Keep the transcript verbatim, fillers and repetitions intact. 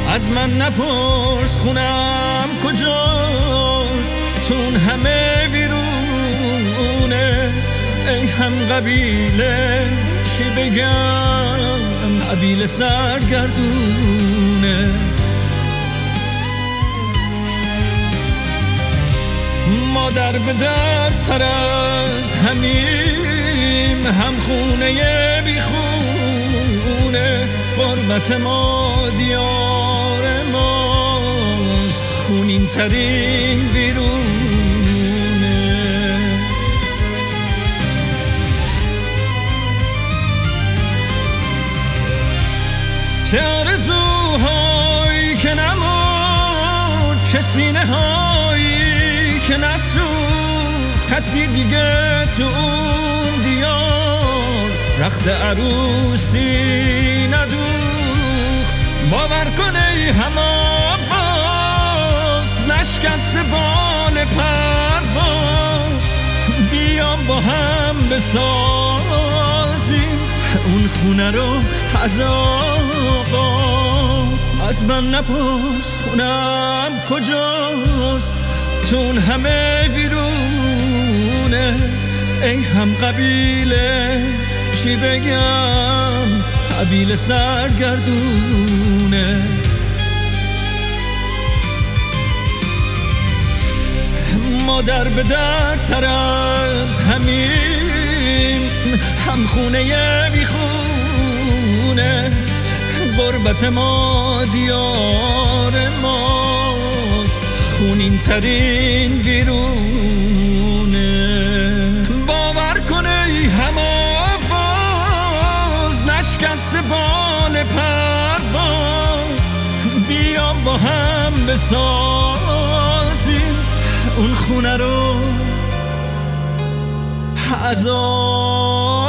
از من نپرس خونم کجاست، تون همه ویرونه. ای هم قبیله چی بگم، قبیله سرگردونه. ما در به در تر از همیم، هم خونه بی خونه. غربت ما دیار ماست، خونین ترین ویرونه. چه آرزوهایی که نمود، چه سینه هایی که نسوخت. کسی دیگه تو اون دیار رخت عروسی ندوخت. باور کنه ای هما باز، نشکست بال پرواز. بیا با هم بسازیم اون خونه رو از آغاز. از من نپرس خونم کجاست، تون همه ویرونه. ای هم قبیله چی بگم، قبیله سرگردونه. ما در به در تر از همیم، هم خونه بی خونه. غربت ما دیار ماست، خونین ترین ویرونه. باور کنه ای هما باز، نشکست بال پرواز. بیا با هم بسازیم اون خونه رو از آغاز.